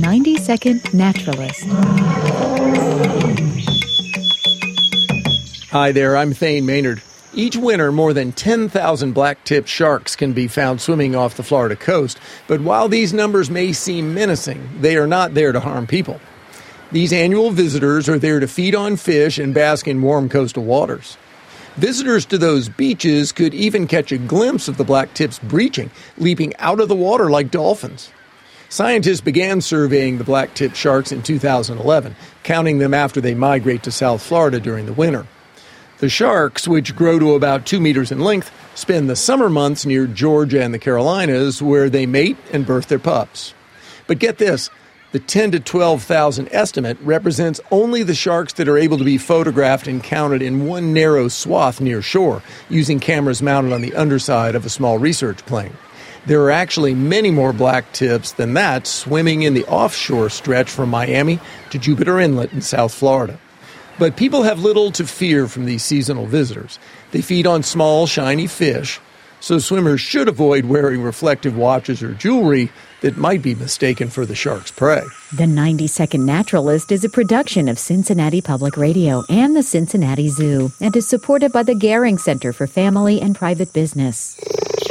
90-Second Naturalist. Hi there, I'm Thane Maynard. Each winter, more than 10,000 black-tipped sharks can be found swimming off the Florida coast. But while these numbers may seem menacing, they are not there to harm people. These annual visitors are there to feed on fish and bask in warm coastal waters. Visitors to those beaches could even catch a glimpse of the black-tips breaching, leaping out of the water like dolphins. Scientists began surveying the black-tipped sharks in 2011, counting them after they migrate to South Florida during the winter. The sharks, which grow to about 2 meters in length, spend the summer months near Georgia and the Carolinas, where they mate and birth their pups. But get this, the 10 to 12,000 estimate represents only the sharks that are able to be photographed and counted in one narrow swath near shore, using cameras mounted on the underside of a small research plane. There are actually many more black tips than that swimming in the offshore stretch from Miami to Jupiter Inlet in South Florida. But people have little to fear from these seasonal visitors. They feed on small, shiny fish, so swimmers should avoid wearing reflective watches or jewelry that might be mistaken for the shark's prey. The 90-Second Naturalist is a production of Cincinnati Public Radio and the Cincinnati Zoo and is supported by the Gehring Center for Family and Private Business.